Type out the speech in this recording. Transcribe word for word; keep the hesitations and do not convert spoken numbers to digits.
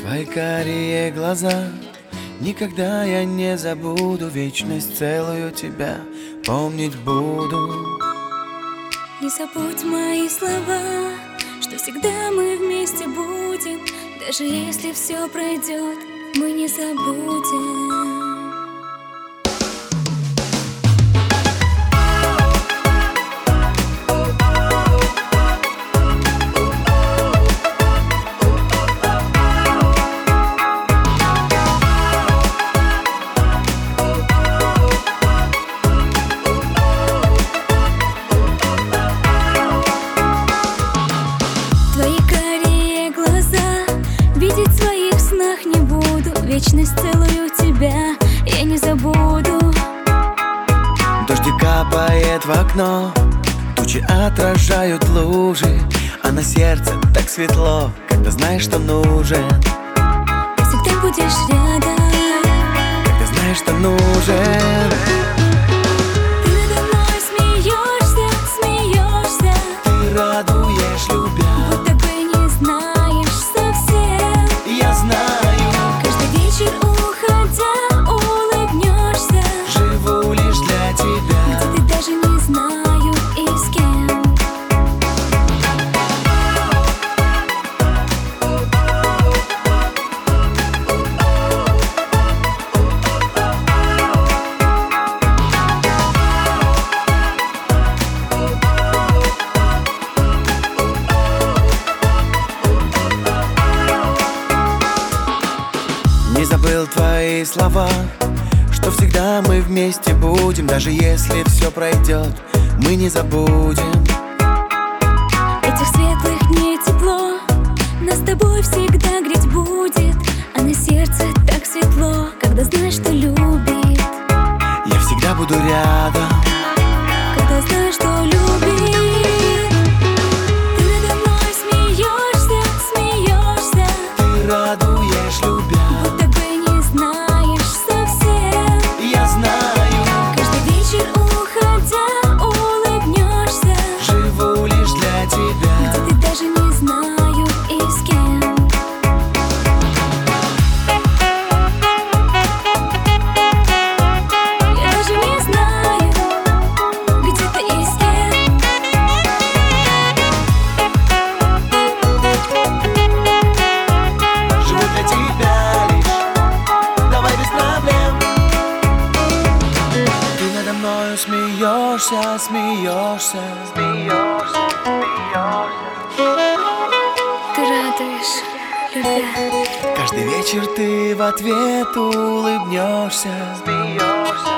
Твои карие глаза, никогда я не забуду. Вечность целую тебя помнить буду. Не забудь мои слова, что всегда мы вместе будем. Даже если все пройдет, мы не забудем. Видеть в своих снах не буду. Вечность целую тебя я не забуду. Дождик капает в окно, тучи отражают лужи, а на сердце так светло, когда знаешь, что нужен. Ты всегда будешь рядом, когда знаешь, что нужен. Ты надо мной смеешься, смеешься. Ты радуешь, любя, будто бы не знаешь совсем. Я знаю, каждый вечер уходя улыбнешься. живу лишь для тебя, где ты даже не знаю и с кем. Не забыл твои слова, что всегда мы вместе будем. Даже если все пройдет, мы не забудем. Этих светлых дней тепло нас с тобой всегда греть будет. А на сердце так светло, когда знаешь, что любит. Я всегда буду рядом, когда знаешь, что любит. Ты надо мной смеешься, смеешься. ты радуешь, любя, будто бы не знаешь совсем. я знаю, каждый вечер уходя улыбнешься. живу лишь для тебя, где ты даже не знаю и с кем. Я даже не знаю, где ты и с кем. живу для тебя лишь, давай без проблем. Ты надо мною смеешься, смеешься, смеешься, смеешься. Ты радуешь, любя. Каждый вечер ты в ответ улыбнешься, смеешься.